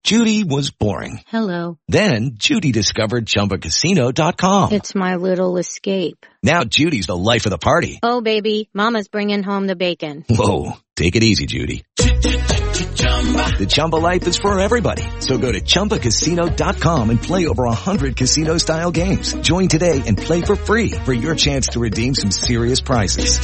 Judy was boring. Hello. Then Judy discovered ChumbaCasino.com. It's my little escape. Now Judy's the life of the party. Oh, baby, mama's bringing home the bacon. Whoa, take it easy, Judy. The Chumba life is for everybody. So go to ChumbaCasino.com and play over 100 casino-style games. Join today and play for free for your chance to redeem some serious prizes.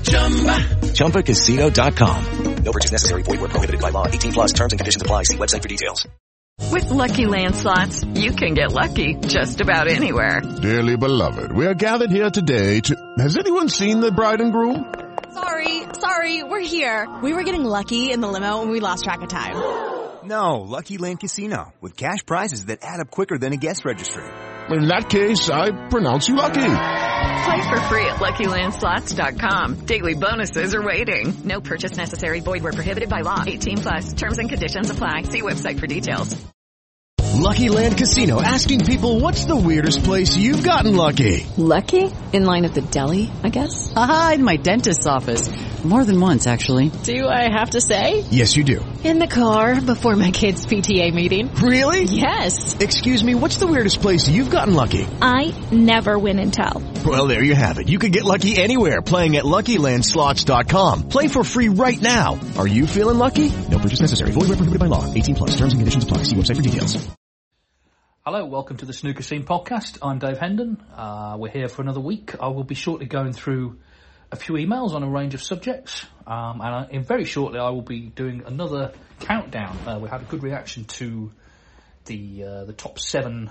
ChumbaCasino.com. No purchase necessary. Void where prohibited by law. 18 plus terms and conditions apply. See website for details. With Lucky Land Slots, you can get lucky just about anywhere. Dearly beloved, we are gathered here today to... Has anyone seen the bride and groom? Sorry, we're here. We were getting lucky in the limo and we lost track of time. No, Lucky Land Casino, with cash prizes that add up quicker than a guest registry. In that case, I pronounce you lucky. Play for free at LuckyLandSlots.com. Daily bonuses are waiting. No purchase necessary. Void where prohibited by law. 18 plus. Terms and conditions apply. See website for details. Lucky Land Casino, asking people, what's the weirdest place you've gotten lucky? Lucky? In line at the deli, I guess? Aha, in my dentist's office. More than once, actually. Do I have to say? Yes, you do. In the car before my kids' PTA meeting. Really? Yes. Excuse me, what's the weirdest place you've gotten lucky? I never win and tell. Well, there you have it. You can get lucky anywhere, playing at LuckyLandSlots.com. Play for free right now. Are you feeling lucky? No purchase necessary. Void where prohibited by law. 18 plus. Terms and conditions apply. See website for details. Hello, welcome to the Snooker Scene Podcast. I'm Dave Hendon. We're here for another week. I will be shortly going through a few emails on a range of subjects, and very shortly I will be doing another countdown. We had a good reaction to the top 7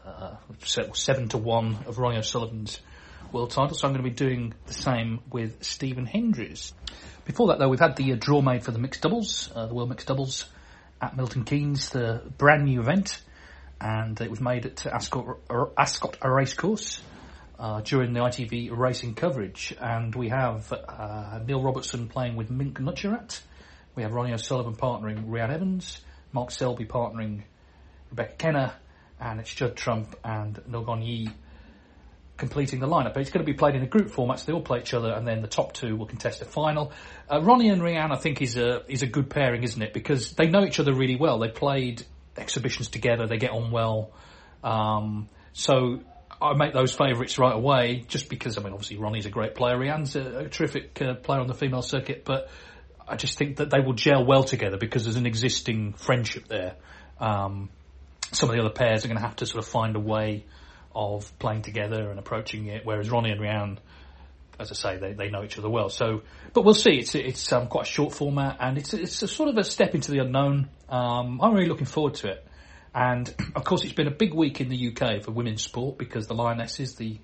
to 1 of Ronnie O'Sullivan's world title, so I'm going to be doing the same with Stephen Hendry's. Before that, though, we've had the draw made for the mixed doubles, the World Mixed Doubles at Milton Keynes, the brand new event. And it was made at Ascot Racecourse during the ITV racing coverage. And we have Neil Robertson playing with Mink Nutcherat. We have Ronnie O'Sullivan partnering Rhian Evans, Mark Selby partnering Rebecca Kenner, and it's Judd Trump and Nogon Yi completing the lineup. But it's going to be played in a group format, so they all play each other, and then the top 2 will contest a final. Ronnie and Rhian, I think, is a good pairing, isn't it? Because they know each other really well. They played exhibitions together, they get on well, so I make those favourites right away, just because, I mean, obviously Ronnie's a great player, Rhian's a terrific player on the female circuit, but I just think that they will gel well together because there's an existing friendship there. Some of the other pairs are going to have to sort of find a way of playing together and approaching it, whereas Ronnie and Rhian, as I say, they know each other well. So, but we'll see. It's quite a short format, and it's a sort of a step into the unknown. I'm really looking forward to it. And of course, it's been a big week in the UK for women's sport because the Lionesses, the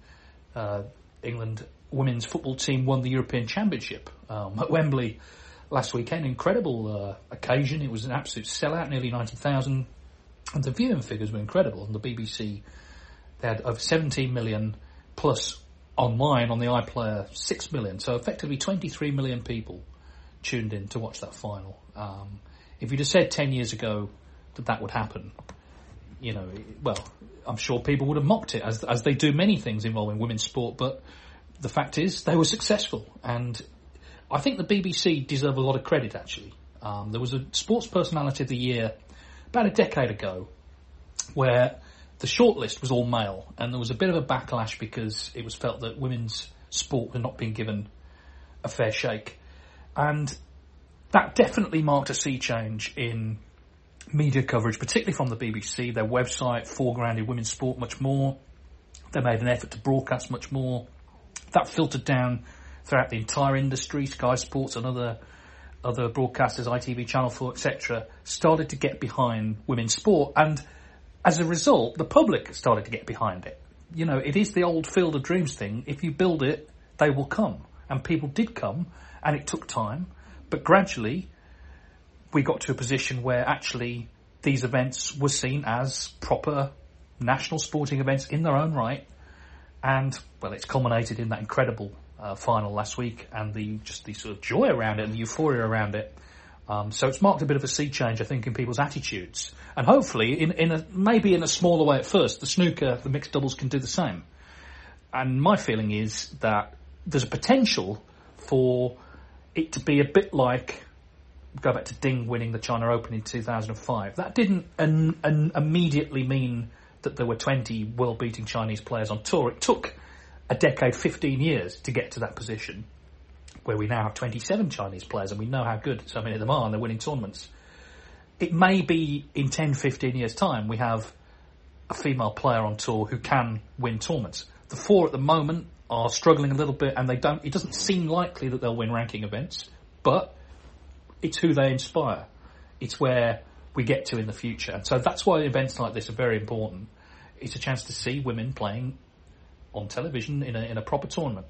England women's football team, won the European Championship at Wembley last weekend. Incredible occasion. It was an absolute sellout, nearly 90,000, and the viewing figures were incredible. On the BBC, they had over 17 million plus. Online on the iPlayer 6 million, so effectively 23 million people tuned in to watch that final. If you'd have said 10 years ago that would happen, well, I'm sure people would have mocked it, as they do many things involving women's sport, but the fact is they were successful, and I think the BBC deserve a lot of credit, actually. There was a Sports Personality of the Year about a decade ago where the shortlist was all male, and there was a bit of a backlash because it was felt that women's sport was not being given a fair shake. And that definitely marked a sea change in media coverage, particularly from the BBC. Their website foregrounded women's sport much more. They made an effort to broadcast much more. That filtered down throughout the entire industry. Sky Sports and other broadcasters, ITV, Channel 4, etc., started to get behind women's sport, and as a result, the public started to get behind it. It is the old Field of Dreams thing. If you build it, they will come. And people did come, and it took time. But gradually, we got to a position where actually these events were seen as proper national sporting events in their own right. And, well, it's culminated in that incredible final last week and the sort of joy around it and the euphoria around it. So it's marked a bit of a sea change, I think, in people's attitudes. And hopefully, maybe in a smaller way at first, the mixed doubles can do the same. And my feeling is that there's a potential for it to be a bit like go back to Ding winning the China Open in 2005. That didn't immediately mean that there were 20 world-beating Chinese players on tour. It took a decade, 15 years to get to that position where we now have 27 Chinese players, and we know how good so many of them are, and they're winning tournaments. It may be in 10, 15 years' time we have a female player on tour who can win tournaments. The 4 at the moment are struggling a little bit, and it doesn't seem likely that they'll win ranking events, but it's who they inspire. It's where we get to in the future. And so that's why events like this are very important. It's a chance to see women playing on television in a proper tournament.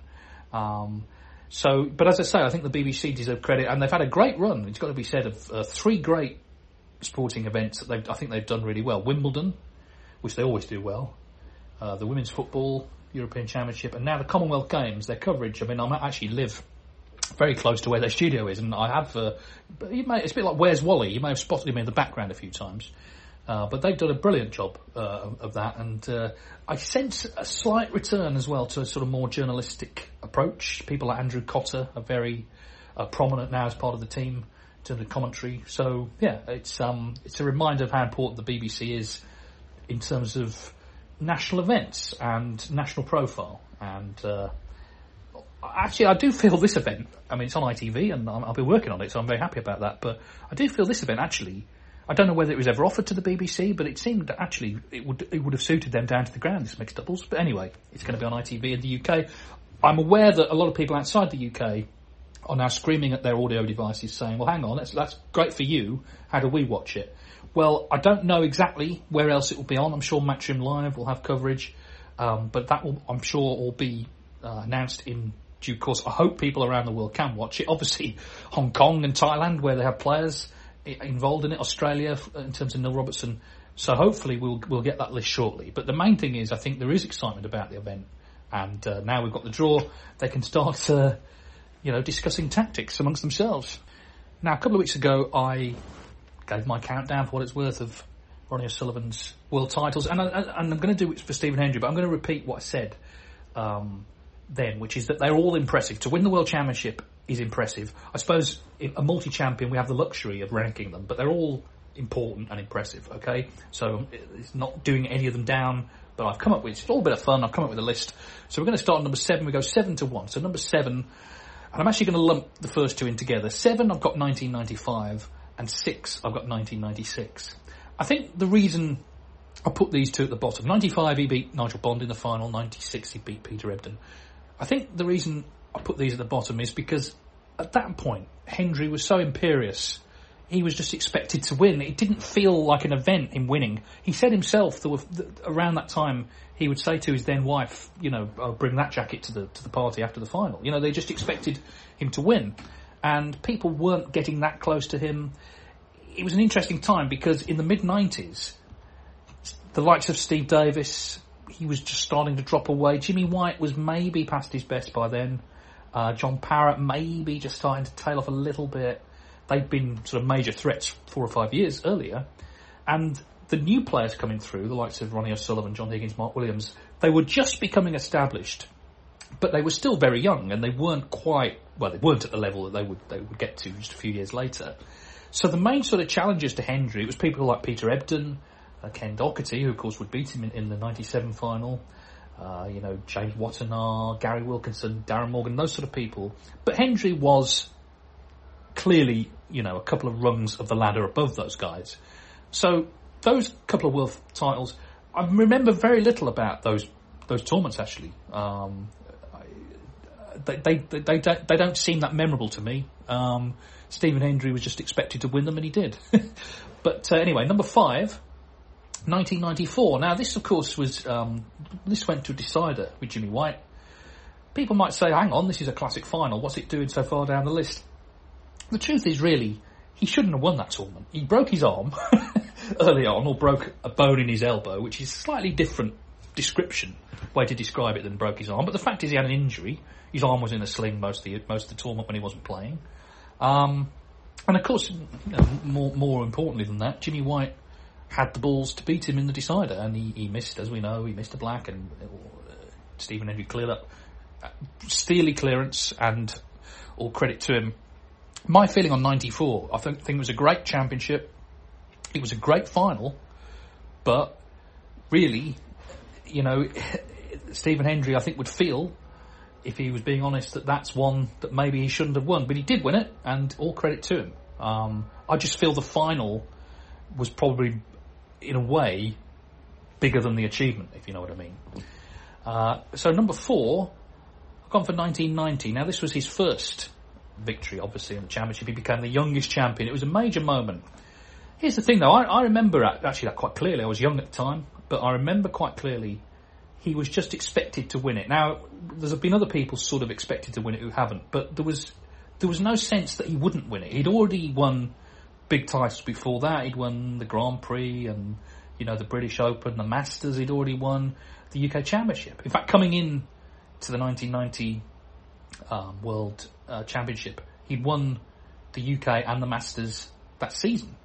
But as I say, I think the BBC deserve credit, and they've had a great run. It's got to be said of 3 great sporting events that I think they've done really well. Wimbledon, which they always do well. The women's football European Championship, and now the Commonwealth Games. Their coverage. I mean, I actually live very close to where their studio is, and I have. It's a bit like Where's Wally? You may have spotted him in the background a few times. But they've done a brilliant job of that, and I sense a slight return as well to a sort of more journalistic approach. People like Andrew Cotter are very prominent now as part of the team in terms of commentary. So yeah, it's a reminder of how important the BBC is in terms of national events and national profile. And actually, I do feel this event. I mean, it's on ITV, and I'll be working on it, so I'm very happy about that. But I do feel this event actually. I don't know whether it was ever offered to the BBC, but it seemed that actually it would have suited them down to the ground, this mixed doubles. But anyway, it's going to be on ITV in the UK. I'm aware that a lot of people outside the UK are now screaming at their audio devices saying, well, hang on, that's great for you. How do we watch it? Well, I don't know exactly where else it will be on. I'm sure Matchroom Live will have coverage, but that will, I'm sure, will be announced in due course. I hope people around the world can watch it. Obviously, Hong Kong and Thailand, where they have players involved in it, Australia in terms of Neil Robertson. So hopefully we'll get that list shortly. But the main thing is, I think there is excitement about the event, and now we've got the draw, they can start discussing tactics amongst themselves. Now, a couple of weeks ago, I gave my countdown, for what it's worth, of Ronnie O'Sullivan's world titles, and I'm going to do it for Stephen Hendry, but I'm going to repeat what I said then, which is that they're all impressive. To win the World Championship is impressive. I suppose a multi-champion, we have the luxury of ranking them, but they're all important and impressive, okay? So it's not doing any of them down, but I've come up with, it's all a bit of fun, I've come up with a list. So we're going to start on number 7, we go 7 to 1. So number 7, and I'm actually going to lump the first 2 in together. 7, I've got 1995, and 6, I've got 1996. I think the reason I put these 2 at the bottom, 95 he beat Nigel Bond in the final, 96 he beat Peter Ebdon. I think the reason I put these at the bottom is because at that point, Hendry was so imperious. He was just expected to win. It didn't feel like an event, him winning. He said himself that around that time he would say to his then wife, I'll bring that jacket to the party after the final. They just expected him to win. And people weren't getting that close to him. It was an interesting time because in the mid-90s, the likes of Steve Davis, he was just starting to drop away. Jimmy White was maybe past his best by then. John Parrott maybe just starting to tail off a little bit. They'd been sort of major threats 4 or 5 years earlier. And the new players coming through, the likes of Ronnie O'Sullivan, John Higgins, Mark Williams, they were just becoming established. But they were still very young, and they weren't they weren't at the level that they would get to just a few years later. So the main sort of challenges to Hendry, it was people like Peter Ebdon, Ken Doherty, who of course would beat him in the 97 final, James Wattenar, Gary Wilkinson, Darren Morgan, those sort of people. But Hendry was clearly, a couple of rungs of the ladder above those guys. So those couple of world titles, I remember very little about those tournaments actually. They don't seem that memorable to me. Stephen Hendry was just expected to win them, and he did. But anyway, number 5, 1994. Now, this, of course, was this went to a decider with Jimmy White. People might say, hang on, this is a classic final. What's it doing so far down the list? The truth is, really, he shouldn't have won that tournament. He broke his arm early on, or broke a bone in his elbow, which is a slightly different way to describe it than broke his arm. But the fact is, he had an injury. His arm was in a sling most of the tournament when he wasn't playing. And of course, more importantly than that, Jimmy White had the balls to beat him in the decider, and he missed, as we know, he missed a black, and Stephen Hendry cleared up. Steely clearance, and all credit to him. my feeling on 94, I think it was a great championship. It was a great final, but really, Stephen Hendry, I think, would feel, if he was being honest, that that's one that maybe he shouldn't have won. But he did win it, and all credit to him. I just feel the final was probably, in a way, bigger than the achievement, if you know what I mean. So number 4, I've gone for 1990. Now, this was his first victory, obviously, in the championship. He became the youngest champion. It was a major moment. Here's the thing, though. I remember actually that quite clearly. I was young at the time, but I remember quite clearly he was just expected to win it. Now, there's been other people sort of expected to win it who haven't, but there was no sense that he wouldn't win it. He'd already won big titles before that. He'd won the Grand Prix and, the British Open, the Masters. He'd already won the UK Championship. In fact, coming in to the 1990 World Championship, he'd won the UK and the Masters that season.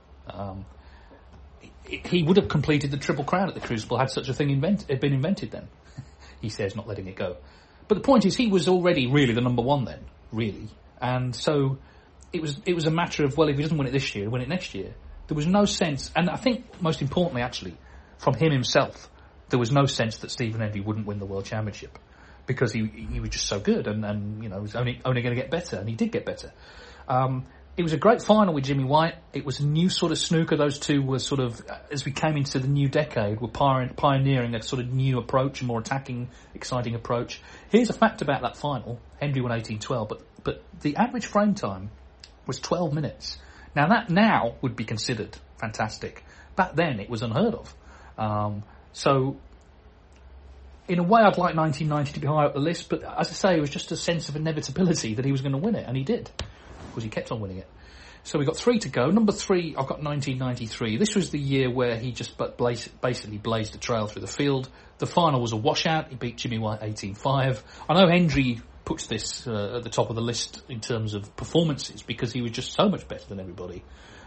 He would have completed the Triple Crown at the Crucible had such a thing been invented then. He says, not letting it go. But the point is, he was already really the number one then, really. And so it was a matter of, well, if he doesn't win it this year, he'll win it next year. There was no sense, and I think most importantly, actually, from him himself, there was no sense that Stephen Hendry wouldn't win the World Championship because he was just so good and was only going to get better, and he did get better. It was a great final with Jimmy White. It was a new sort of snooker. Those two were sort of, as we came into the new decade, were pioneering a sort of new approach, a more attacking, exciting approach. Here's a fact about that final. Hendry won 18-12, but the average frame time was 12 minutes. Now that now would be considered fantastic. Back then it was unheard of. So in a way I'd like 1990 to be higher up the list, but as I say, it was just a sense of inevitability that he was going to win it, and he did. Because he kept on winning it. So we've got 3 to go. Number 3, I've got 1993. This was the year where he just basically blazed a trail through the field. The final was a washout. He beat Jimmy White 18-5. I know Hendry puts this at the top of the list in terms of performances because he was just so much better than everybody.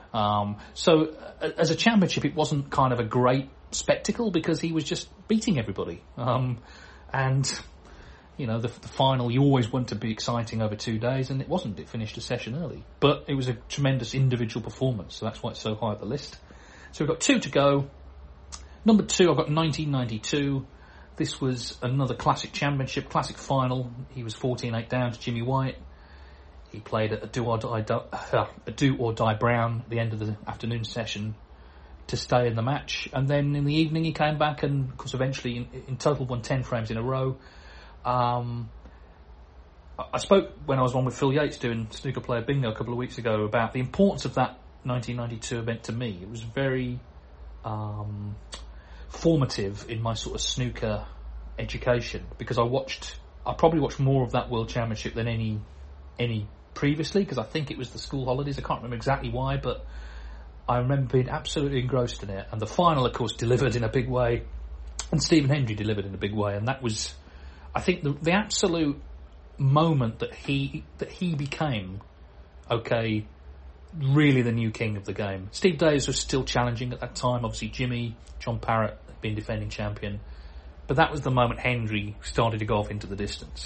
So as a championship, it wasn't kind of a great spectacle because he was just beating everybody. And the final, you always want to be exciting over 2 days, and it wasn't. It finished a session early. But it was a tremendous individual performance, so that's why it's so high up the list. So we've got 2 to go. Number 2, I've got 1992. This was another classic championship, classic final. He was 14-8 down to Jimmy White. He played a do or die Brown at the end of the afternoon session to stay in the match. And then in the evening he came back and, of course, eventually in total won 10 frames in a row. I spoke when I was on with Phil Yates doing Snooker Player Bingo a couple of weeks ago about the importance of that 1992 event to me. It was very formative in my sort of snooker education because I probably watched more of that World Championship than any previously because I think it was the school holidays. I can't remember exactly why, but I remember being absolutely engrossed in it. And the final, of course, delivered in a big way, and Stephen Hendry delivered in a big way, and that was, I think, the absolute moment that he became, really the new king of the game. Steve Davis was still challenging at that time. Obviously, John Parrott had been defending champion. But that was the moment Hendry started to go off into the distance.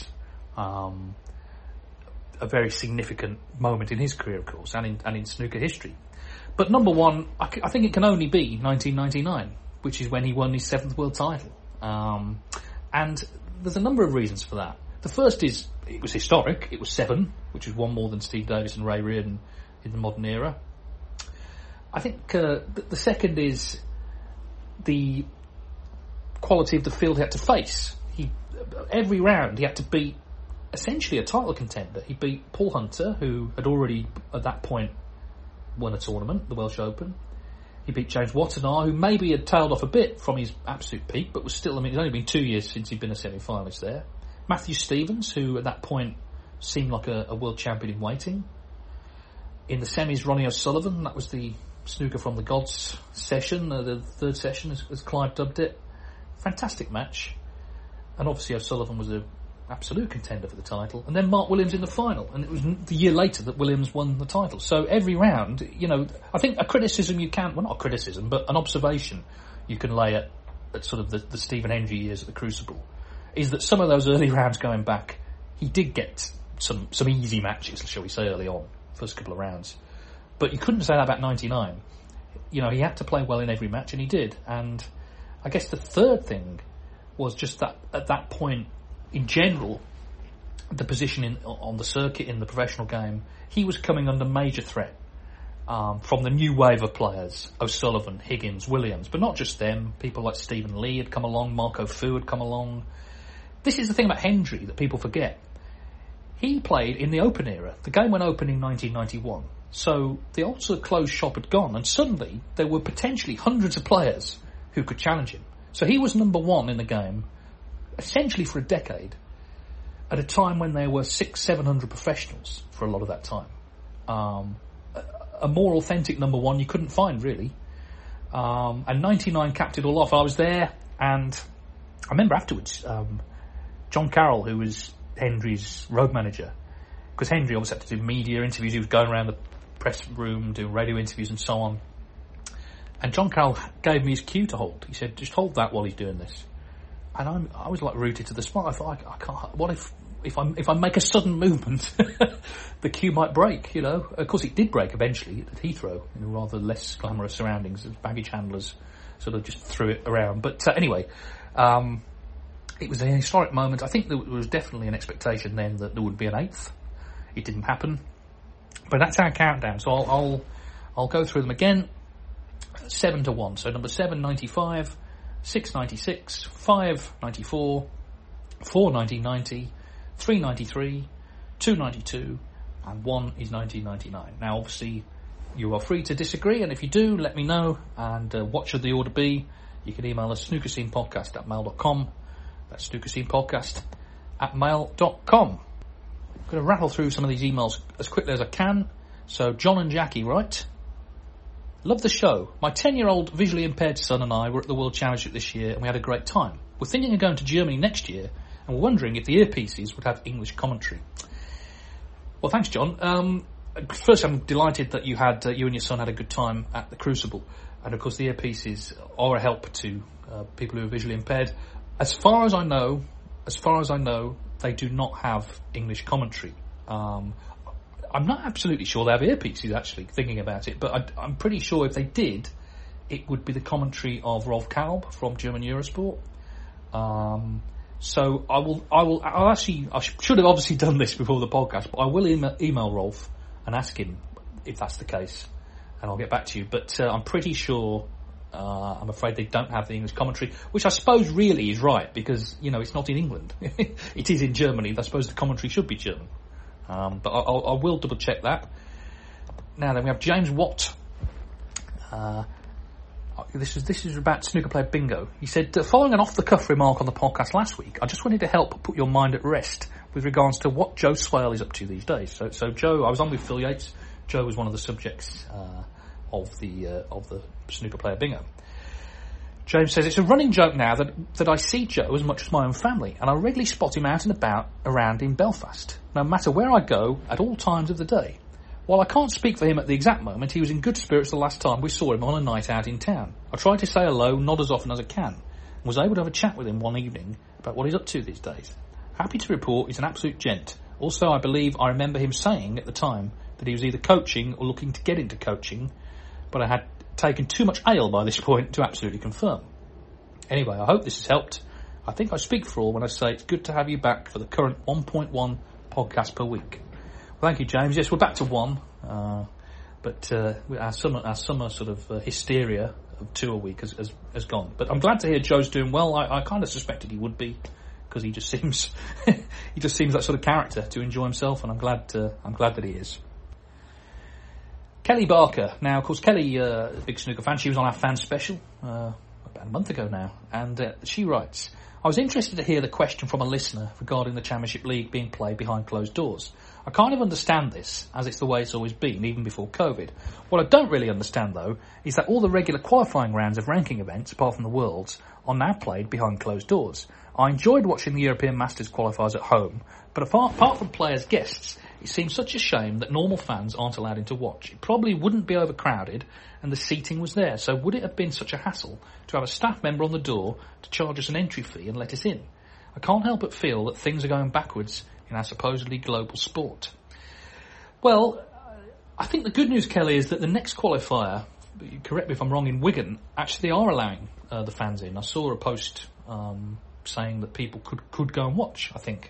A very significant moment in his career, of course, and in snooker history. But number 1, I think it can only be 1999, which is when he won his 7th world title. And there's a number of reasons for that. The first is it was historic. It was 7, which was one more than Steve Davis and Ray Reardon in the modern era. I think the second is the quality of the field he had to face. Every round he had to beat essentially a title contender. He beat Paul Hunter, who had already at that point won a tournament, the Welsh Open. He beat James Watanabe, who maybe had tailed off a bit from his absolute peak, but was still, it's only been 2 years since he'd been a semi-finalist there. Matthew Stevens, who at that point seemed like a world champion in waiting. In the semis, Ronnie O'Sullivan, that was the Snooker from the Gods session, the third session, as Clive dubbed it. Fantastic match. And obviously O'Sullivan was an absolute contender for the title. And then Mark Williams in the final. And it was the year later that Williams won the title. So every round, I think a criticism you can, well, not a criticism, but an observation you can lay at sort of the Stephen Hendry years at the Crucible, is that some of those early rounds going back, he did get some easy matches, shall we say, early on. first couple of rounds. But you couldn't say that about 99. You know, he had to play well in every match, and he did. And I guess the third thing was just that at that point, in general, the position on the circuit in the professional game, he was coming under major threat from the new wave of players, O'Sullivan, Higgins, Williams, but not just them. People like Stephen Lee had come along, Marco Fu had come along. This is the thing about Hendry that people forget. He played in the Open era. The game went open in 1991. So the old sort of closed shop had gone, and suddenly there were potentially hundreds of players who could challenge him. So he was number one in the game, essentially for a decade, at a time when there were 600-700 professionals for a lot of that time. A more authentic number one you couldn't find, really. And 99 capped it all off. I was there, and I remember afterwards, John Carroll, who was Hendry's road manager, because Hendry always had to do media interviews. He was going around the press room doing radio interviews and so on. And John Carroll gave me his cue to hold. He said, just hold that while he's doing this. And I was like rooted to the spot. I thought, I can't. What if I make a sudden movement, the cue might break? You know. Of course, it did break eventually at Heathrow in rather less glamorous surroundings. Baggage handlers sort of just threw it around. But anyway, it was a historic moment. I think there was definitely an expectation then that there would be an eighth. It didn't happen, but that's our countdown. So I'll go through them again. 7-1. So number 7, 95, 6, 96, 5, 94, 4, 1990, 3, 93, 2, 92, and 1 is 1999. Now, obviously, you are free to disagree, and if you do, let me know. And what should the order be? You can email us snookerscenepodcast@mail.com. That's snookerscenepodcast@mail.com. I'm going to rattle through some of these emails as quickly as I can. So, John and Jackie write, love the show. My 10-year-old visually impaired son and I were at the World Championship this year, and we had a great time. We're thinking of going to Germany next year, and we're wondering if the earpieces would have English commentary. Well, thanks, John. First, I'm delighted that you and your son had a good time at the Crucible, and of course the earpieces are a help to people who are visually impaired. As far as I know, they do not have English commentary. I'm not absolutely sure they have earpieces, actually, thinking about it, but I'm pretty sure if they did, it would be the commentary of Rolf Kalb from German Eurosport. So I should have obviously done this before the podcast, but I will email Rolf and ask him if that's the case, and I'll get back to you. But I'm pretty sure, I'm afraid they don't have the English commentary, which I suppose really is right, because, you know, it's not in England. It is in Germany. I suppose the commentary should be German. But I will double check that. Now then, we have James Watt. This is about snooker player bingo. He said, following an off-the-cuff remark on the podcast last week, I just wanted to help put your mind at rest with regards to what Joe Swale is up to these days. So Joe, I was on with Phil Yates. Joe was one of the subjects of the snooker player bingo. James says, it's a running joke now that I see Joe as much as my own family, and I regularly spot him out and about around in Belfast, no matter where I go, at all times of the day. While I can't speak for him at the exact moment, he was in good spirits the last time we saw him on a night out in town. I tried to say hello, not as often as I can, and was able to have a chat with him one evening about what he's up to these days. Happy to report he's an absolute gent. Also, I believe I remember him saying at the time that he was either coaching or looking to get into coaching, but I had taken too much ale by this point to absolutely confirm. Anyway, I hope this has helped. I think I speak for all when I say it's good to have you back for the current 1.1 podcast per week. Well, thank you, James. Yes, we're back to 1, but our summer sort of hysteria of 2 a week has gone. But I'm glad to hear Joe's doing well. I kind of suspected he would be, because he just seems that sort of character to enjoy himself, and I'm glad that he is. Kelly Barker. Now, of course, Kelly, a big snooker fan, she was on our fan special about a month ago now, and she writes, I was interested to hear the question from a listener regarding the Championship League being played behind closed doors. I kind of understand this, as it's the way it's always been, even before COVID. What I don't really understand, though, is that all the regular qualifying rounds of ranking events, apart from the Worlds, are now played behind closed doors. I enjoyed watching the European Masters qualifiers at home, but apart from players' guests, it seems such a shame that normal fans aren't allowed in to watch. It probably wouldn't be overcrowded, and the seating was there, so would it have been such a hassle to have a staff member on the door to charge us an entry fee and let us in? I can't help but feel that things are going backwards in our supposedly global sport. Well, I think the good news, Kelly, is that the next qualifier, correct me if I'm wrong, in Wigan, actually they are allowing the fans in. I saw a post saying that people could go and watch, I think.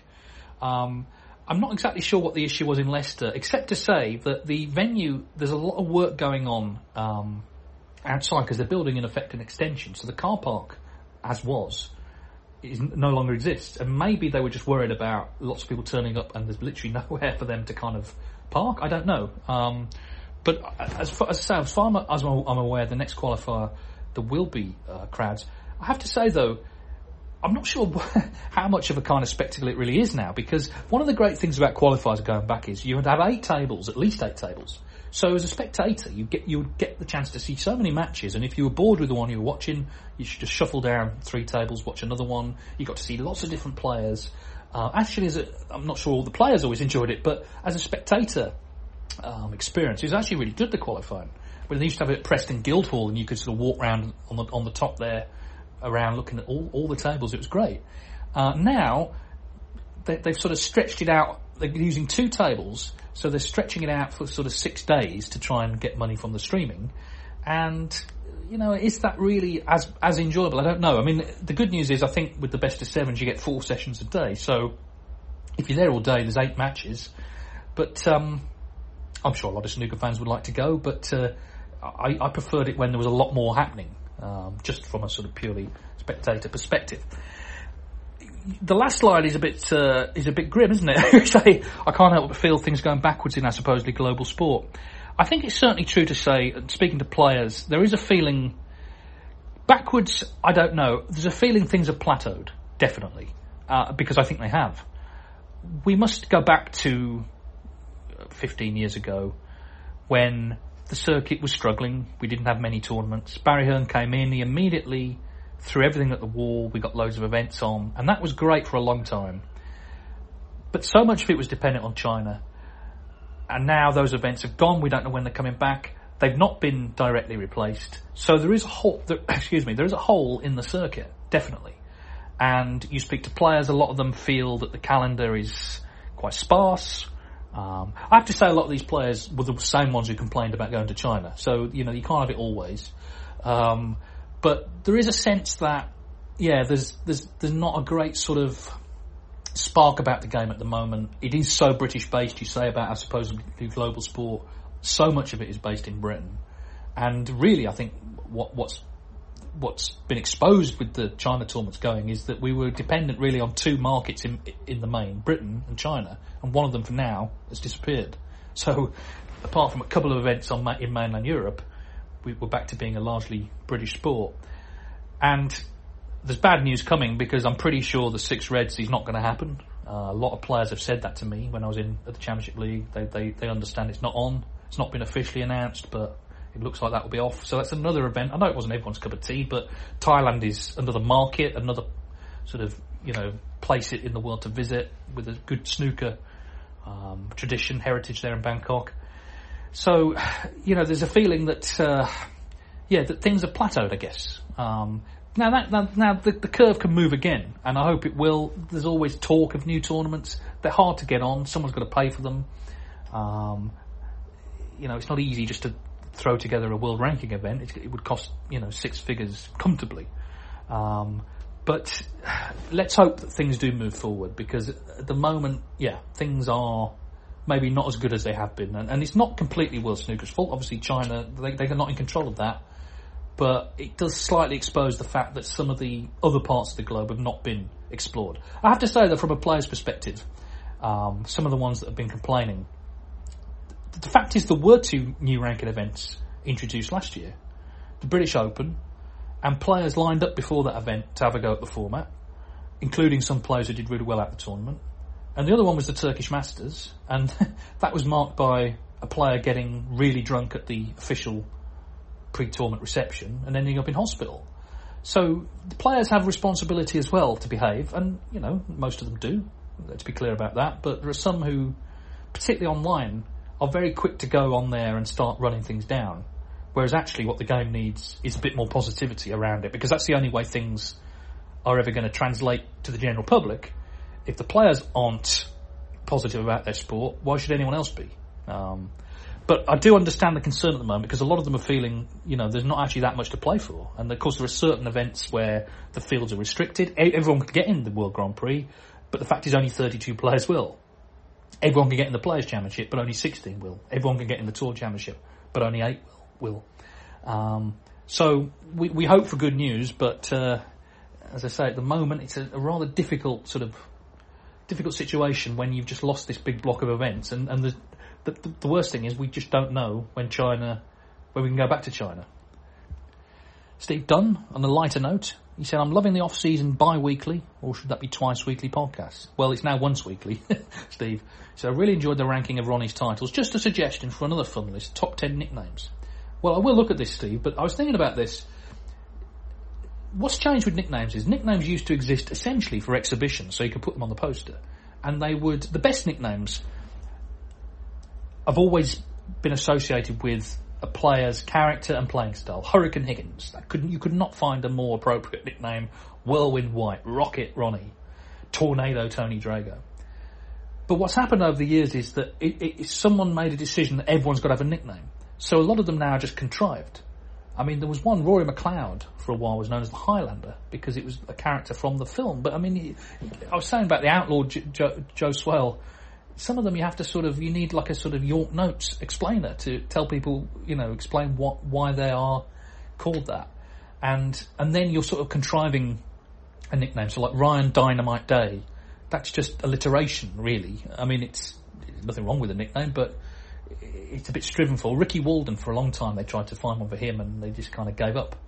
I'm not exactly sure what the issue was in Leicester, except to say that the venue, there's a lot of work going on outside because they're building, in effect, an extension. So the car park, as was, no longer exists. And maybe they were just worried about lots of people turning up and there's literally nowhere for them to kind of park. I don't know. But as far as I'm aware, the next qualifier, there will be crowds. I have to say, though, I'm not sure how much of a kind of spectacle it really is now, because one of the great things about qualifiers going back is you would have 8 tables, at least 8 tables. So as a spectator, you would get the chance to see so many matches, and if you were bored with the one you were watching, you should just shuffle down 3 tables, watch another one. You got to see lots of different players. Actually, I'm not sure all the players always enjoyed it, but as a spectator experience, it was actually really good, the qualifying. When they used to have it at Preston Guildhall, and you could sort of walk around on the top there, around looking at all the tables. It was great. Now they've sort of stretched it out. They're using 2 tables, so they're stretching it out for sort of 6 days to try and get money from the streaming. And is that really as enjoyable? I don't know. I mean, the good news is I think with the best of 7s you get 4 sessions a day. So if you're there all day, there's 8 matches. But I'm sure a lot of snooker fans would like to go. But I preferred it when there was a lot more happening. Just from a sort of purely spectator perspective. The last line is a bit grim, isn't it? I can't help but feel things going backwards in our supposedly global sport. I think it's certainly true to say, speaking to players, there is a feeling backwards. I don't know. There's a feeling things have plateaued, definitely, because I think they have. We must go back to 15 years ago when the circuit was struggling. We didn't have many tournaments. Barry Hearn came in. He immediately threw everything at the wall. We got loads of events on, and that was great for a long time. But so much of it was dependent on China. And now those events have gone. We don't know when they're coming back. They've not been directly replaced. So there is a hole. There is a hole in the circuit, definitely. And you speak to players, a lot of them feel that the calendar is quite sparse. I have to say a lot of these players were the same ones who complained about going to China. So, you can't have it always. But there is a sense that, there's not a great sort of spark about the game at the moment. It is so British-based, you say, about our supposedly global sport. So much of it is based in Britain. And really, I think what's been exposed with the China tournaments going is that we were dependent really on 2 markets in the main, Britain and China, and one of them for now has disappeared. So apart from a couple of events in mainland Europe, we're back to being a largely British sport. And there's bad news coming, because I'm pretty sure the 6 Reds is not going to happen. A lot of players have said that to me when I was at the Championship League. They understand it's not on. It's not been officially announced, but it looks like that will be off. So that's another event. I know it wasn't everyone's cup of tea, but Thailand is another market, another sort of, place in the world to visit with a good snooker tradition, heritage there in Bangkok. So, there's a feeling that, that things have plateaued, I guess. Now the curve can move again, and I hope it will. There's always talk of new tournaments. They're hard to get on. Someone's got to pay for them. It's not easy just to throw together a world ranking event. It would cost 6 figures comfortably. But let's hope that things do move forward, because at the moment, things are maybe not as good as they have been, and it's not completely World Snooker's fault. Obviously, China they're not in control of that, but it does slightly expose the fact that some of the other parts of the globe have not been explored. I have to say that from a player's perspective, some of the ones that have been complaining, the fact is there were 2 new ranking events introduced last year, the British Open, and players lined up before that event to have a go at the format, including some players who did really well at the tournament. And the other one was the Turkish Masters, and that was marked by a player getting really drunk at the official pre-tournament reception and ending up in hospital. So the players have responsibility as well to behave, and most of them do, let's be clear about that, but there are some who, particularly online, are very quick to go on there and start running things down, whereas actually what the game needs is a bit more positivity around it, because that's the only way things are ever going to translate to the general public. If the players aren't positive about their sport, why should anyone else be? But I do understand the concern at the moment because a lot of them are feeling, there's not actually that much to play for. And of course there are certain events where the fields are restricted. Everyone can get in the World Grand Prix, but the fact is only 32 players will. Everyone can get in the Players' Championship, but only 16 will. Everyone can get in the Tour Championship, but only 8 will. So we hope for good news, but as I say, at the moment it's a rather difficult situation when you've just lost this big block of events, and the worst thing is we just don't know when we can go back to China. Steve Dunn, on a lighter note, he said, I'm loving the off-season bi-weekly, or should that be twice-weekly podcasts? Well, it's now once-weekly, Steve. So I really enjoyed the ranking of Ronnie's titles. Just a suggestion for another fun list, top 10 nicknames. Well, I will look at this, Steve, but I was thinking about this. What's changed with nicknames is nicknames used to exist essentially for exhibition, so you could put them on the poster. And the best nicknames have always been associated with a player's character and playing style. Hurricane Higgins. You could not find a more appropriate nickname. Whirlwind White, Rocket Ronnie, Tornado Tony Drago. But what's happened over the years is that someone made a decision that everyone's got to have a nickname. So a lot of them now are just contrived. I mean, there was one, Rory McLeod, for a while was known as the Highlander, because it was a character from the film. But I mean, I was saying about the outlaw Joe Swell, some of them you have to you need like a sort of York Notes explainer to tell people, explain why they are called that. And then you're sort of contriving a nickname. So like Ryan Dynamite Day, that's just alliteration, really. I mean, it's nothing wrong with a nickname, but it's a bit striven for. Ricky Walden, for a long time, they tried to find one for him and they just kind of gave up.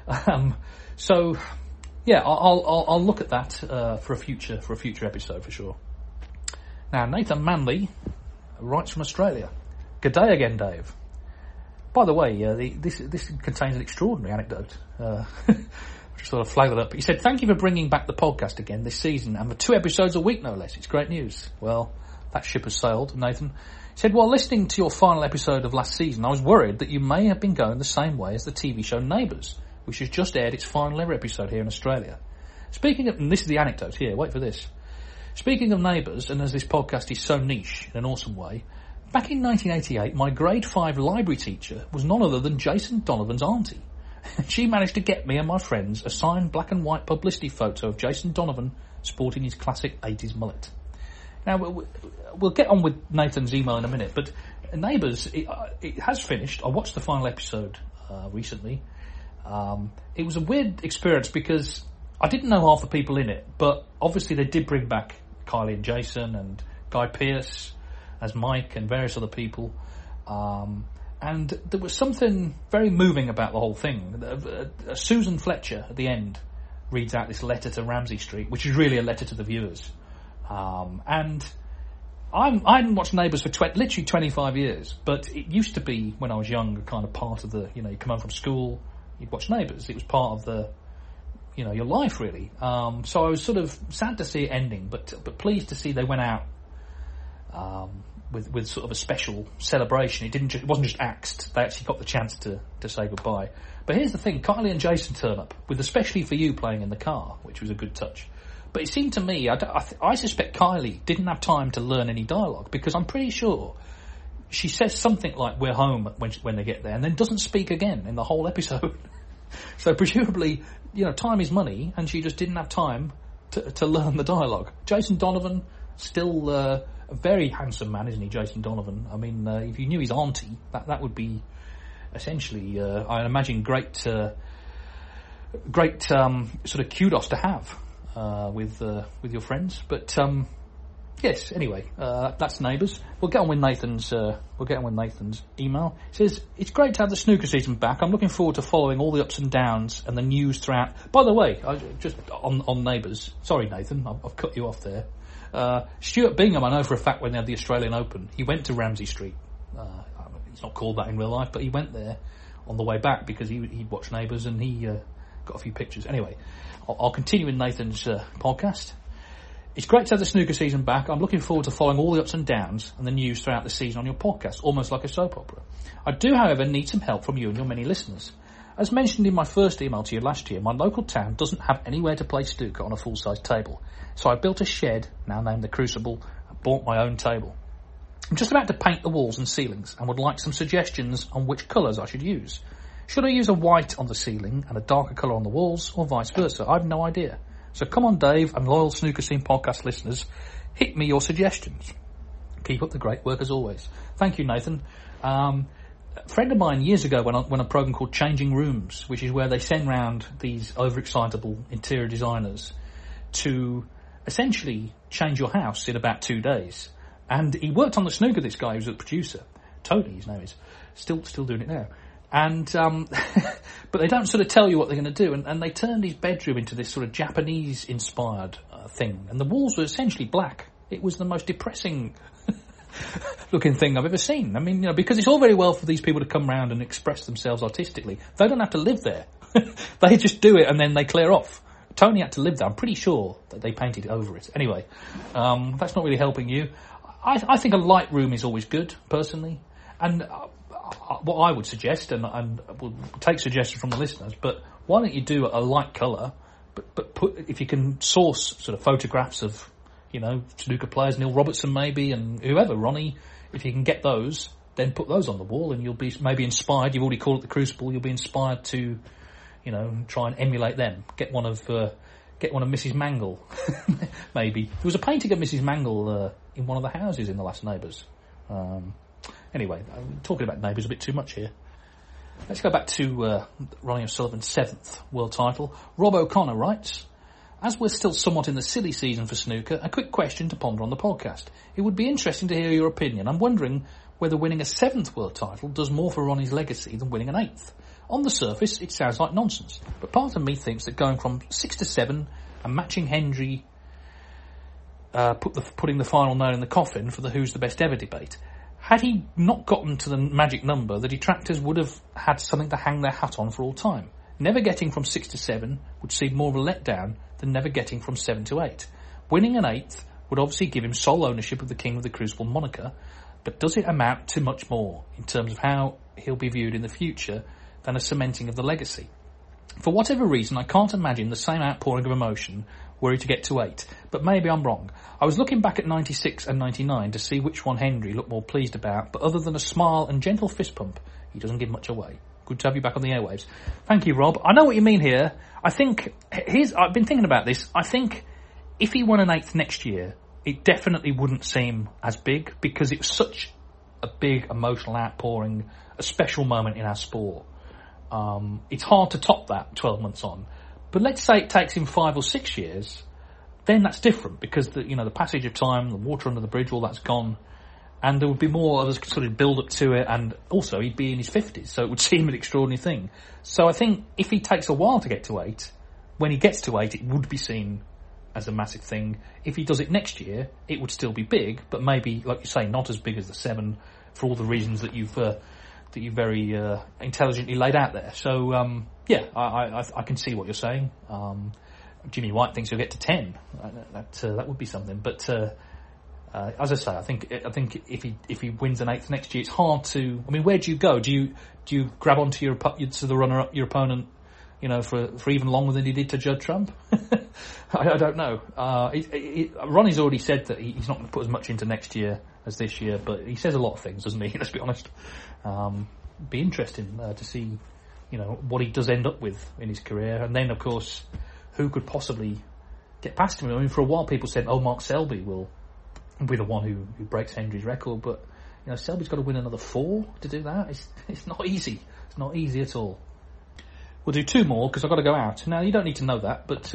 So, yeah, I'll look at that for a future episode for sure. Now, Nathan Manley writes from Australia. Good day again, Dave. By the way, this contains an extraordinary anecdote. I just thought I'd flag that up. He said, thank you for bringing back the podcast again this season, and for 2 episodes a week, no less. It's great news. Well, that ship has sailed, Nathan. He said, while listening to your final episode of last season, I was worried that you may have been going the same way as the TV show Neighbours, which has just aired its final ever episode here in Australia. Speaking of, and this is the anecdote here, wait for this. Speaking of Neighbours, and as this podcast is so niche in an awesome way, back in 1988, my grade 5 library teacher was none other than Jason Donovan's auntie. She managed to get me and my friends a signed black and white publicity photo of Jason Donovan sporting his classic 80s mullet. Now, we'll get on with Nathan's email in a minute, but Neighbours, it has finished. I watched the final episode recently. It was a weird experience because I didn't know half the people in it, but obviously they did bring back Kylie and Jason and Guy Pearce as Mike and various other people. And there was something very moving about the whole thing. Susan Fletcher at the end reads out this letter to Ramsay Street, which is really a letter to the viewers. And I hadn't watched Neighbours for literally 25 years, but it used to be, when I was young, a kind of part of the, you come home from school, you'd watch Neighbours. It was part of the, your life, really. So I was sort of sad to see it ending, but pleased to see they went out with sort of a special celebration. It wasn't just axed. They actually got the chance to say goodbye. But here's the thing, Kylie and Jason turn up, with Especially For You playing in the car, which was a good touch. But it seemed to me, I suspect Kylie didn't have time to learn any dialogue, because I'm pretty sure she says something like, we're home, when they get there, and then doesn't speak again in the whole episode. So presumably, time is money, and she just didn't have time to learn the dialogue. Jason Donovan, still a very handsome man, isn't he, Jason Donovan? I mean, if you knew his auntie, that would be essentially, I imagine, great sort of kudos to have. With your friends, but yes. Anyway, that's Neighbours. We'll get on with Nathan's email. It says, it's great to have the snooker season back. I'm looking forward to following all the ups and downs and the news throughout. By the way, just on Neighbours. Sorry, Nathan, I've cut you off there. Stuart Bingham, I know for a fact, when they had the Australian Open, he went to Ramsay Street. It's not called that in real life, but he went there on the way back because he'd watched Neighbours and he got a few pictures. Anyway, I'll continue in Nathan's podcast. It's great to have the snooker season back. I'm looking forward to following all the ups and downs and the news throughout the season on your podcast, almost like a soap opera. I do, however, need some help from you and your many listeners. As mentioned in my first email to you last year, my local town doesn't have anywhere to play snooker on a full-size table, so I built a shed, now named the Crucible, and bought my own table. I'm just about to paint the walls and ceilings and would like some suggestions on which colours I should use. Should I use a white on the ceiling and a darker colour on the walls, or vice versa? I've no idea. So come on, Dave, and loyal Snooker Scene podcast listeners, hit me your suggestions. Keep up the great work as always. Thank you, Nathan. A friend of mine years ago went on a program called Changing Rooms, which is where they send round these overexcitable interior designers to essentially change your house in about 2 days. And he worked on the snooker, this guy, who was a producer. Tony, his name is. Still doing it now. And, but they don't sort of tell you what they're going to do. And they turned his bedroom into this sort of Japanese-inspired thing. And the walls were essentially black. It was the most depressing looking thing I've ever seen. I mean, because it's all very well for these people to come round and express themselves artistically. They don't have to live there. They just do it and then they clear off. Tony had to live there. I'm pretty sure that they painted over it. Anyway, that's not really helping you. I think a light room is always good, personally. And what I would suggest, and we'll take suggestions from the listeners, but why don't you do a light colour, but if you can source sort of photographs of, snooker players, Neil Robertson maybe, and whoever, Ronnie, if you can get those, then put those on the wall and you'll be maybe inspired. You've already called it the Crucible. You'll be inspired to, try and emulate them. Get one of Mrs. Mangle, maybe. There was a painting of Mrs. Mangle in one of the houses in The Last Neighbours. Anyway, I'm talking about Neighbours a bit too much here. Let's go back to Ronnie O'Sullivan's 7th world title. Rob O'Connor writes, as we're still somewhat in the silly season for snooker, a quick question to ponder on the podcast. It would be interesting to hear your opinion. I'm wondering whether winning a 7th world title does more for Ronnie's legacy than winning an 8th. On the surface, it sounds like nonsense, but part of me thinks that going from 6 to 7 and matching Hendry, putting the final nail in the coffin for the who's the best ever debate, had he not gotten to the magic number, the detractors would have had something to hang their hat on for all time. Never getting from 6 to 7 would seem more of a letdown than never getting from 7 to 8. Winning an 8th would obviously give him sole ownership of the King of the Crucible moniker, but does it amount to much more in terms of how he'll be viewed in the future than a cementing of the legacy? For whatever reason, I can't imagine the same outpouring of emotion were he to get to 8, but maybe I'm wrong. I was looking back at 96 and 99 to see which one Hendry looked more pleased about, but other than a smile and gentle fist pump, he doesn't give much away. Good to have you back on the airwaves. Thank you, Rob. I know what you mean here. I've been thinking about this. I think if he won an 8th next year, it definitely wouldn't seem as big because it was such a big emotional outpouring, a special moment in our sport. It's hard to top that 12 months on. But let's say it takes him 5 or 6 years, then that's different because the passage of time, the water under the bridge, all that's gone. And there would be more of a sort of build up to it, and also he'd be in his 50s, so it would seem an extraordinary thing. So I think if he takes a while to get to 8, when he gets to 8, it would be seen as a massive thing. If he does it next year, it would still be big, but maybe, like you say, not as big as the 7 for all the reasons that you've very intelligently laid out there. So I can see what you're saying. Jimmy White thinks he'll get to 10. That would be something, but. As I say, I think if he wins an 8th next year, it's hard to. I mean, where do you go? Do you grab onto the runner-up, your opponent, for even longer than he did to Judd Trump? I don't know. Ronnie's already said that he's not going to put as much into next year as this year, but he says a lot of things, doesn't he? Let's be honest. Be interesting to see, what he does end up with in his career, and then of course, who could possibly get past him? I mean, for a while people said, Mark Selby will be the one who breaks Hendry's record, but Selby's got to win another 4 to do that. It's not easy. It's not easy at all. We'll do 2 more because I've got to go out. Now you don't need to know that, but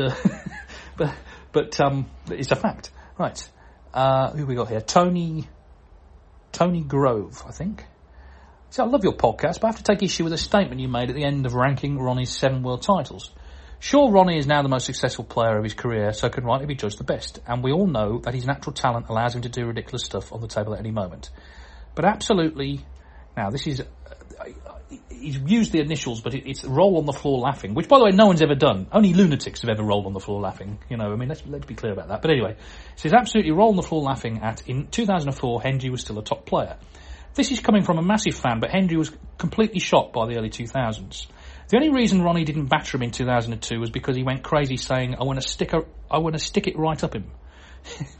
it's a fact. Right. Who have we got here? Tony Grove, I think. So I love your podcast, but I have to take issue with a statement you made at the end of ranking Ronnie's 7 world titles. Sure, Ronnie is now the most successful player of his career, so can rightly be judged the best, and we all know that his natural talent allows him to do ridiculous stuff on the table at any moment. But absolutely, now this is, he's used the initials, but it's roll on the floor laughing, which by the way no one's ever done. Only lunatics have ever rolled on the floor laughing, let's be clear about that. But anyway, so he's absolutely roll on the floor laughing in 2004 Hendry was still a top player. This is coming from a massive fan, but Hendry was completely shocked by the early 2000s. The only reason Ronnie didn't batter him in 2002 was because he went crazy saying, I want to stick it right up him.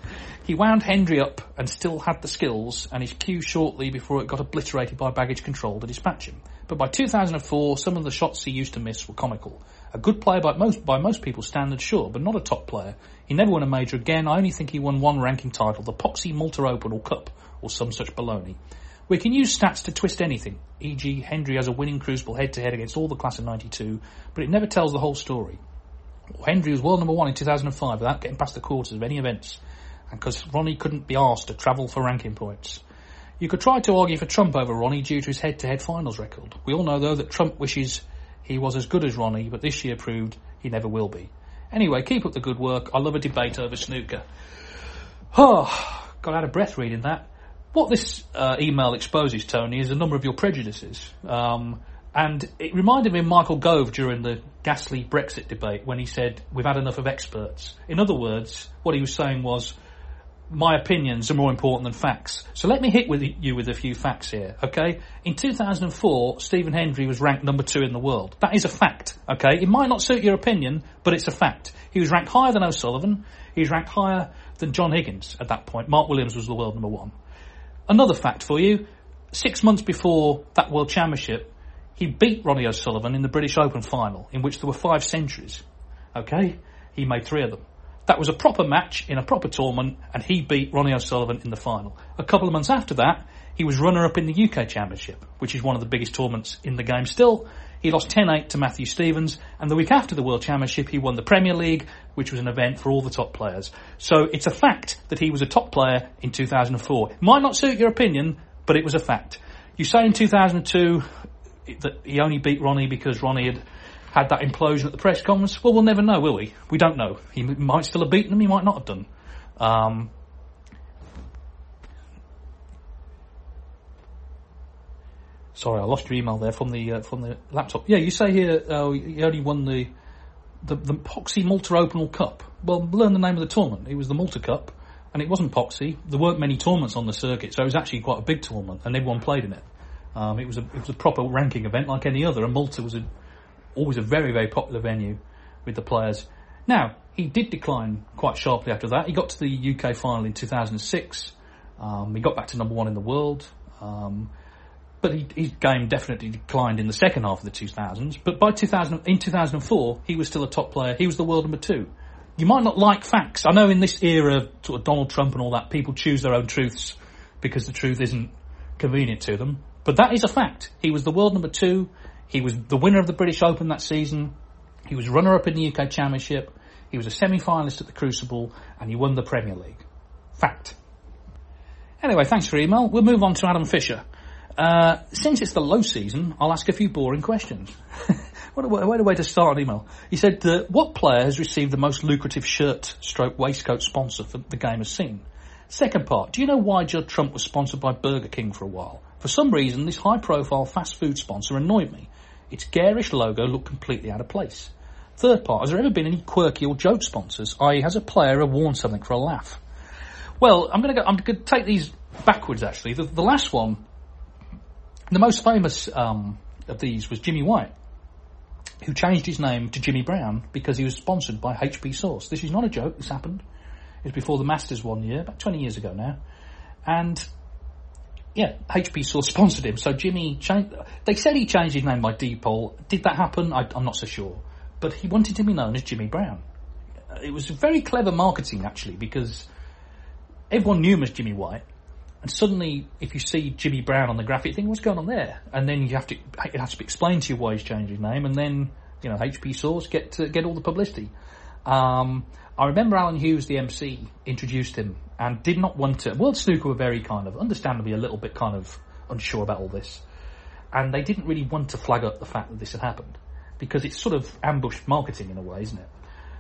He wound Hendry up and still had the skills, and his cue shortly before it got obliterated by baggage control to dispatch him. But by 2004, some of the shots he used to miss were comical. A good player by most people's standards, sure, but not a top player. He never won a major again. I only think he won one ranking title, the Poxy Malta Open or Cup, or some such baloney. We can use stats to twist anything, e.g. Hendry has a winning crucible head-to-head against all the class of 92, but it never tells the whole story. Hendry was world number 1 in 2005 without getting past the quarters of any events, and because Ronnie couldn't be asked to travel for ranking points. You could try to argue for Trump over Ronnie due to his head-to-head finals record. We all know, though, that Trump wishes he was as good as Ronnie, but this year proved he never will be. Anyway, keep up the good work. I love a debate over snooker. Oh, got out of breath reading that. What this email exposes, Tony, is a number of your prejudices. And it reminded me of Michael Gove during the ghastly Brexit debate when he said, we've had enough of experts. In other words, what he was saying was, my opinions are more important than facts. So let me hit you with a few facts here, okay? In 2004, Stephen Hendry was ranked number 2 in the world. That is a fact, okay? It might not suit your opinion, but it's a fact. He was ranked higher than O'Sullivan. He was ranked higher than John Higgins at that point. Mark Williams was the world number 1. Another fact for you, 6 months before that World Championship, he beat Ronnie O'Sullivan in the British Open final, in which there were 5 centuries, okay? He made 3 of them. That was a proper match in a proper tournament, and he beat Ronnie O'Sullivan in the final. A couple of months after that, he was runner-up in the UK Championship, which is one of the biggest tournaments in the game still. He lost 10-8 to Matthew Stevens, and the week after the World Championship, he won the Premier League, which was an event for all the top players. So it's a fact that he was a top player in 2004. It might not suit your opinion, but it was a fact. You say in 2002 that he only beat Ronnie because Ronnie had that implosion at the press conference. Well, we'll never know, will we? We don't know. He might still have beaten him, he might not have done. Sorry, I lost your email there from the laptop. Yeah, you say here he only won the Poxy Malta Open or Cup. Well, learn the name of the tournament. It was the Malta Cup, and it wasn't Poxy. There weren't many tournaments on the circuit, so it was actually quite a big tournament, and everyone played in it. It was a proper ranking event like any other, and Malta was always a very, very popular venue with the players. Now, he did decline quite sharply after that. He got to the UK final in 2006. He got back to number 1 in the world. But his game definitely declined in the second half of the 2000s. But in 2004, he was still a top player. He was the world number 2. You might not like facts. I know in this era, sort of Donald Trump and all that, people choose their own truths because the truth isn't convenient to them. But that is a fact. He was the world number 2. He was the winner of the British Open that season. He was runner-up in the UK Championship. He was a semi-finalist at the Crucible, and he won the Premier League. Fact. Anyway, thanks for your email. We'll move on to Adam Fisher. Since it's the low season, I'll ask a few boring questions. What a way to start an email. He said, what player has received the most lucrative shirt/waistcoat sponsor the game has seen? Second part, do you know why Judd Trump was sponsored by Burger King for a while? For some reason, this high-profile fast food sponsor annoyed me. Its garish logo looked completely out of place. Third part, has there ever been any quirky or joke sponsors, i.e. has a player worn something for a laugh? Well, I'm going to take these backwards, actually. The last one, the most famous of these was Jimmy White, who changed his name to Jimmy Brown because he was sponsored by HP Sauce. This is not a joke, this happened. It was before the Masters one year, about 20 years ago now. And yeah, HP Sauce sponsored him, so Jimmy changed. They said he changed his name by default. Did that happen? I'm not so sure. But he wanted to be known as Jimmy Brown. It was very clever marketing, actually, because everyone knew him as Jimmy White, and suddenly, if you see Jimmy Brown on the graphic, you think, what's going on there? And then it has to be explained to you why he's changed his name, and then, HP Sauce get all the publicity. I remember Alan Hughes, the MC, introduced him and did not want to. World Snooker were very understandably a little bit unsure about all this. And they didn't really want to flag up the fact that this had happened, because it's sort of ambushed marketing in a way, isn't it?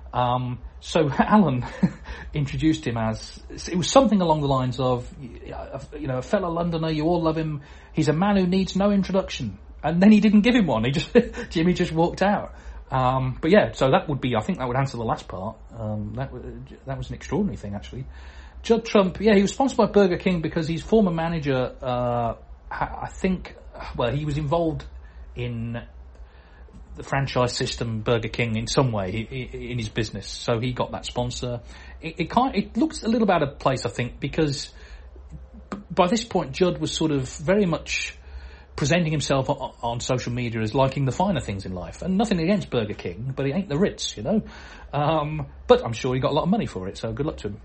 So Alan introduced him as, it was something along the lines of, a fellow Londoner, you all love him, he's a man who needs no introduction. And then he didn't give him one, Jimmy just walked out. But yeah, so I think that would answer the last part. That was an extraordinary thing, actually. Judd Trump, he was sponsored by Burger King because his former manager, he was involved in the franchise system, Burger King, in some way in his business. So he got that sponsor. It looks a little out of place, I think, because by this point Judd was sort of very much presenting himself on social media as liking the finer things in life. And nothing against Burger King, but it ain't the Ritz, you know. But I'm sure he got a lot of money for it, so good luck to him.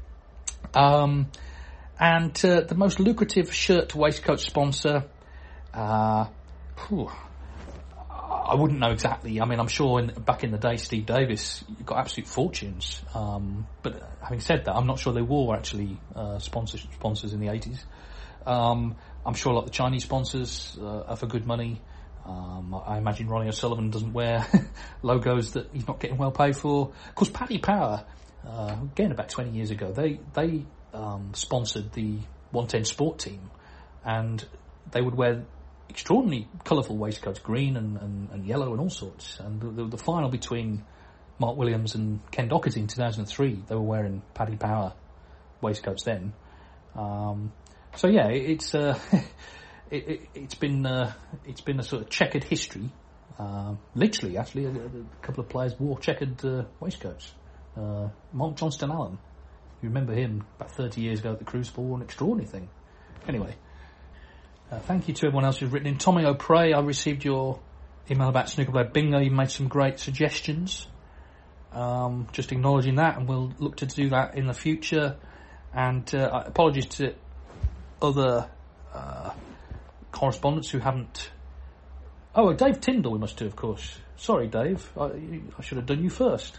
And the most lucrative shirt waistcoat sponsor, I wouldn't know exactly. I mean, I'm sure back in the day, Steve Davis got absolute fortunes. But having said that, I'm not sure they were actually sponsors in the 80s. I'm sure a lot of the Chinese sponsors are for good money. I imagine Ronnie O'Sullivan doesn't wear logos that he's not getting well paid for. Of course, Paddy Power, again about 20 years ago, they sponsored the 110 Sport team, and they would wear extraordinarily colourful waistcoats, green and yellow and all sorts. And the final between Mark Williams and Ken Doherty in 2003, they were wearing Paddy Power waistcoats then. So yeah, it's been a sort of checkered history. Literally, actually, a couple of players wore checkered waistcoats. Mark Johnston Allen, you remember him about 30 years ago at the Crucible, wore an extraordinary thing. Anyway, thank you to everyone else who's written in. Tommy O'Prey, I received your email about Snooker Blade Bingo. You made some great suggestions. Just acknowledging that, and we'll look to do that in the future. And apologies to other correspondents who haven't... Oh, Dave Tyndall we must do, of course. Sorry, Dave. I should have done you first.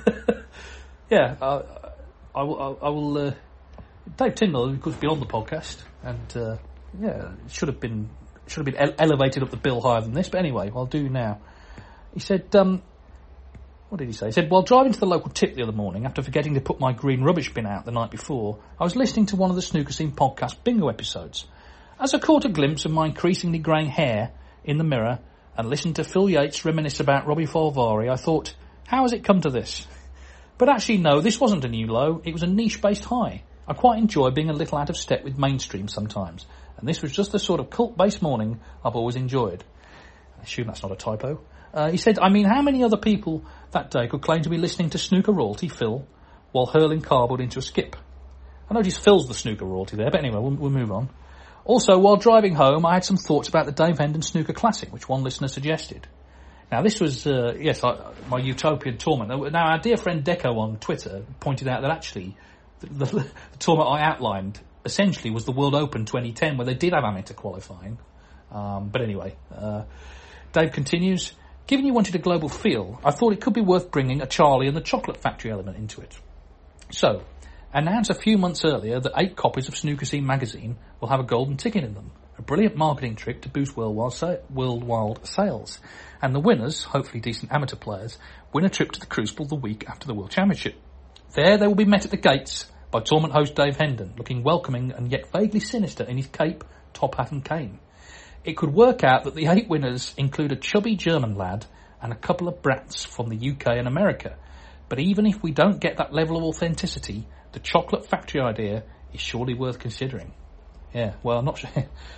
Yeah, I will... Dave Tyndall, of course, be on the podcast, and yeah, should have been elevated up the bill higher than this, but anyway, I'll do now. He said, what did he say? He said, while driving to the local tip the other morning, after forgetting to put my green rubbish bin out the night before, I was listening to one of the Snooker Scene podcast bingo episodes. As I caught a glimpse of my increasingly greying hair in the mirror and listened to Phil Yates reminisce about Robbie Falvari, I thought, how has it come to this? But actually, no, this wasn't a new low, it was a niche-based high. I quite enjoy being a little out of step with mainstream sometimes, and this was just the sort of cult-based morning I've always enjoyed. I assume that's not a typo. He said, I mean, how many other people that day could claim to be listening to snooker royalty Phil while hurling cardboard into a skip? I notice Phil's the snooker royalty there, but anyway, we'll move on. Also, while driving home, I had some thoughts about the Dave Hendon Snooker Classic, which one listener suggested. Now, this was, my utopian tournament. Now, our dear friend Deco on Twitter pointed out that actually the tournament I outlined essentially was the World Open 2010, where they did have amateur qualifying. But anyway, Dave continues, given you wanted a global feel, I thought it could be worth bringing a Charlie and the Chocolate Factory element into it. So, announced a few months earlier that 8 copies of Snooker Scene magazine will have a golden ticket in them. A brilliant marketing trick to boost worldwide sales. And the winners, hopefully decent amateur players, win a trip to the Crucible the week after the World Championship. There they will be met at the gates by tournament host Dave Hendon, looking welcoming and yet vaguely sinister in his cape, top hat and cane. It could work out that the 8 winners include a chubby German lad and a couple of brats from the UK and America. But even if we don't get that level of authenticity, the Chocolate Factory idea is surely worth considering. Yeah, well, I'm not sure.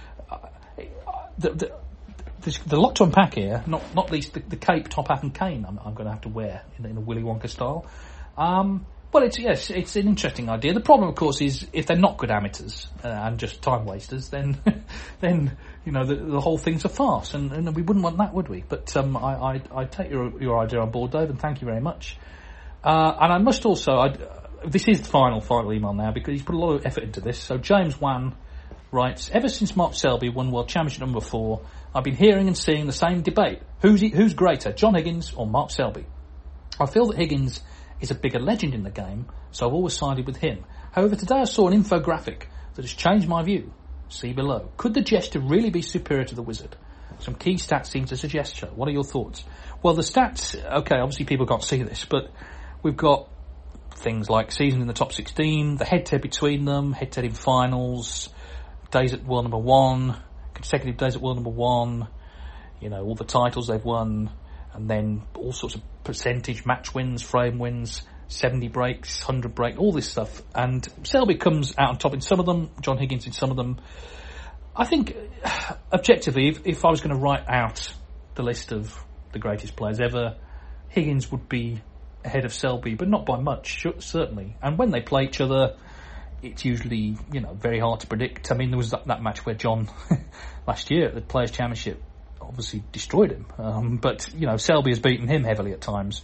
There's a lot to unpack here, not least the cape, top hat and cane I'm going to have to wear in a Willy Wonka style. Well, it's an interesting idea. The problem, of course, is if they're not good amateurs and just time wasters, then you know the whole thing's a farce, and we wouldn't want that, would we? But I take your idea on board, Dave, and thank you very much. And I must also, this is the final email now because he's put a lot of effort into this. So James Wan writes, ever since Mark Selby won World Championship number 4, I've been hearing and seeing the same debate: who's greater, John Higgins or Mark Selby? I feel that Higgins is a bigger legend in the game, so I've always sided with him. However, today I saw an infographic that has changed my view. See below. Could the Jester really be superior to the Wizard? Some key stats seem to suggest so. What are your thoughts? Well, the stats, okay, obviously people can't see this, but we've got things like season in the top 16, the head-to-head between them, head-to-head in finals, days at world number 1, consecutive days at world number 1, you know, all the titles they've won, and then all sorts of percentage match wins, frame wins, 70 breaks, 100 break, all this stuff. And Selby comes out on top in some of them, John Higgins in some of them. I think, objectively, if I was going to write out the list of the greatest players ever. Higgins would be ahead of Selby, but not by much, certainly. And when they play each other, it's usually, very hard to predict. I mean, there was that match where John, last year at the Players' Championship, obviously destroyed him. But, Selby has beaten him heavily at times.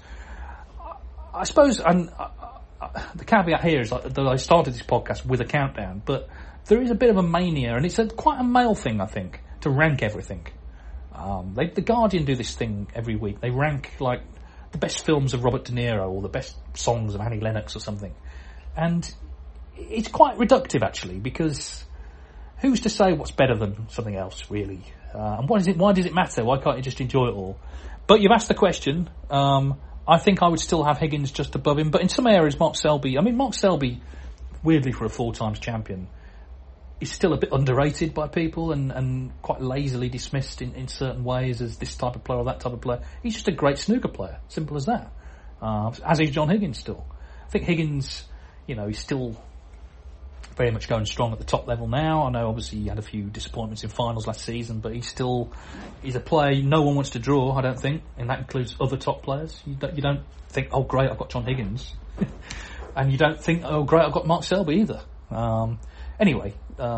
I suppose, and the caveat here is that I started this podcast with a countdown, but there is a bit of a mania, and it's quite a male thing, I think, to rank everything. The Guardian do this thing every week. They rank, like, the best films of Robert De Niro or the best songs of Annie Lennox or something. And it's quite reductive, actually, because who's to say what's better than something else, really? And why does it matter? Why can't you just enjoy it all? But you've asked the question. I think I would still have Higgins just above him. But in some areas, Mark Selby, weirdly for a 4-times champion, is still a bit underrated by people and quite lazily dismissed in certain ways as this type of player or that type of player. He's just a great snooker player. Simple as that. As is John Higgins still. I think Higgins, he's still very much going strong at the top level now. I know obviously he had a few disappointments in finals last season, but he's a player no one wants to draw, I don't think, and that includes other top players. You don't think, oh great, I've got John Higgins. And you don't think, oh great, I've got Mark Selby either. Anyway,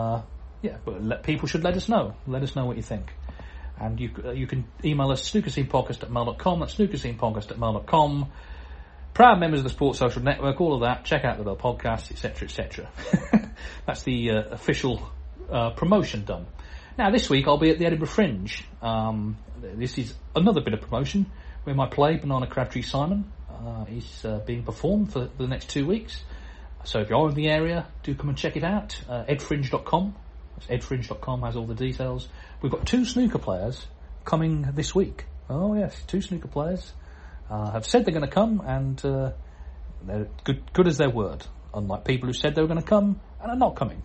but people should let us know. Let us know what you think. And you can email us snookerscenepodcast@mail.com. That's snookerscenepodcast@mail.com. Proud members of the Sports Social Network, all of that. Check out the Bell Podcast, etc., etc. That's the official promotion done. Now, this week I'll be at the Edinburgh Fringe. This is another bit of promotion where my play, Banana Crabtree Simon, is being performed for the next 2 weeks. So if you're in the area, do come and check it out. Edfringe.com. Edfringe.com has all the details. We've got 2 snooker players coming this week. Oh yes, 2 snooker players have said they're going to come, and they're good as their word. Unlike people who said they were going to come and are not coming.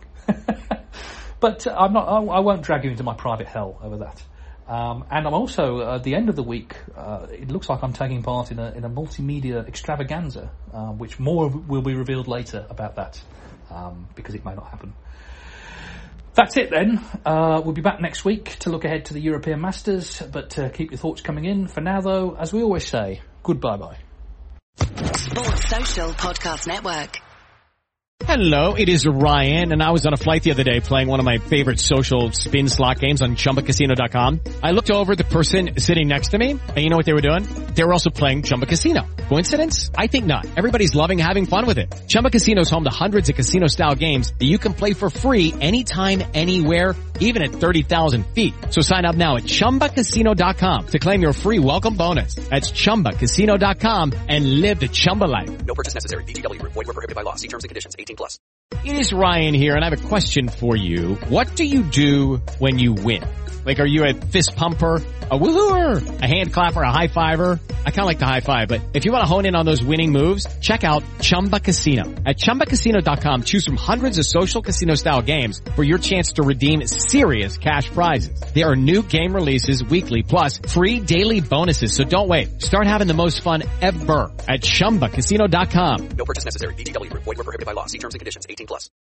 But I won't drag you into my private hell over that. And I'm also at the end of the week. It looks like I'm taking part in a multimedia extravaganza, which more will be revealed later about that, because it may not happen. That's it then. We'll be back next week to look ahead to the European Masters, but keep your thoughts coming in. For now, though, as we always say, goodbye-bye. Sports Social Podcast Network. Hello, it is Ryan, and I was on a flight the other day playing one of my favorite social spin slot games on ChumbaCasino.com. I looked over the person sitting next to me, and you know what they were doing? They were also playing Chumba Casino. Coincidence? I think not. Everybody's loving having fun with it. Chumba Casino is home to hundreds of casino-style games that you can play for free anytime, anywhere, even at 30,000 feet. So sign up now at ChumbaCasino.com to claim your free welcome bonus. That's ChumbaCasino.com and live the Chumba life. No purchase necessary. VGW. Void where prohibited by law. See terms and conditions. 18+. It is Ryan here, and I have a question for you. What do you do when you win? Like, are you a fist pumper, a woohooer, a hand clapper, a high fiver? I kind of like the high five, but if you want to hone in on those winning moves, check out Chumba Casino. At ChumbaCasino.com, choose from hundreds of social casino-style games for your chance to redeem serious cash prizes. There are new game releases weekly, plus free daily bonuses, so don't wait. Start having the most fun ever at ChumbaCasino.com. No purchase necessary. VGW. Void where prohibited by law. See terms and conditions. 18+.